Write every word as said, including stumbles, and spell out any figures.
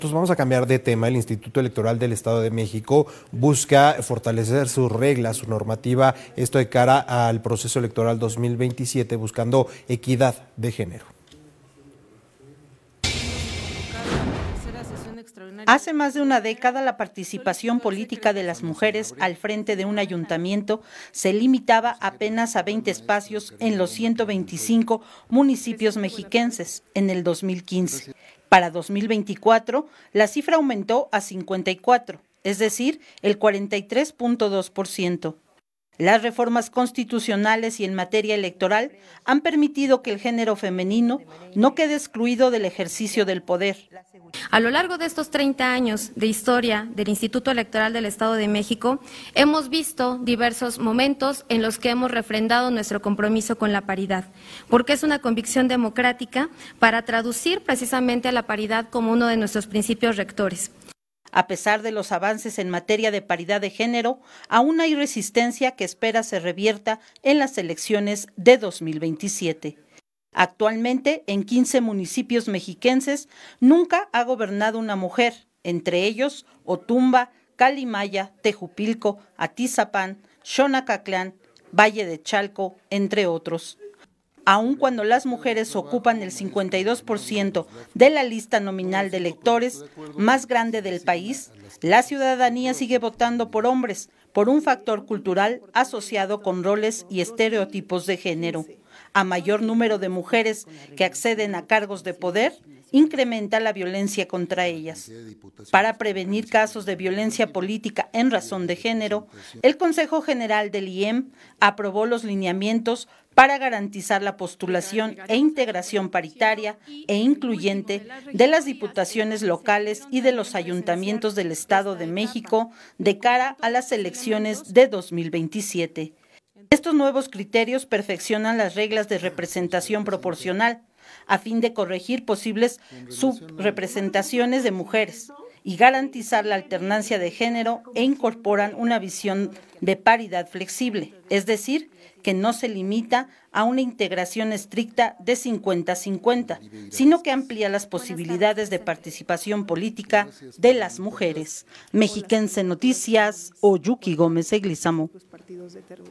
Entonces vamos a cambiar de tema. El Instituto Electoral del Estado de México busca fortalecer sus reglas, su normativa, esto de cara al proceso electoral dos mil veintisiete, buscando equidad de género. Hace más de una década, la participación política de las mujeres al frente de un ayuntamiento se limitaba apenas a veinte espacios en los ciento veinticinco municipios mexiquenses en el dos mil quince. Para dos mil veinticuatro, la cifra aumentó a cincuenta y cuatro, es decir, el cuarenta y tres punto dos por ciento. Las reformas constitucionales y en materia electoral han permitido que el género femenino no quede excluido del ejercicio del poder. A lo largo de estos treinta años de historia del Instituto Electoral del Estado de México, hemos visto diversos momentos en los que hemos refrendado nuestro compromiso con la paridad, porque es una convicción democrática para traducir precisamente a la paridad como uno de nuestros principios rectores. A pesar de los avances en materia de paridad de género, aún hay resistencia que espera se revierta en las elecciones de dos mil veintisiete. Actualmente, en quince municipios mexiquenses, nunca ha gobernado una mujer, entre ellos Otumba, Calimaya, Tejupilco, Atizapán, Xonacatlán, Valle de Chalco, entre otros. Aun cuando las mujeres ocupan el cincuenta y dos por ciento de la lista nominal de electores más grande del país, la ciudadanía sigue votando por hombres, por un factor cultural asociado con roles y estereotipos de género. A mayor número de mujeres que acceden a cargos de poder, incrementa la violencia contra ellas. Para prevenir casos de violencia política en razón de género, el Consejo General del I E M aprobó los lineamientos para garantizar la postulación e integración paritaria e incluyente de las diputaciones locales y de los ayuntamientos del Estado de México de cara a las elecciones de dos mil veintisiete. Estos nuevos criterios perfeccionan las reglas de representación proporcional a fin de corregir posibles subrepresentaciones de mujeres y garantizar la alternancia de género e incorporan una visión de paridad flexible, es decir, que no se limita a una integración estricta de cincuenta a cincuenta, sino que amplía las posibilidades de participación política de las mujeres. Mexiquense Noticias, Oyuki Gómez Eglizamo.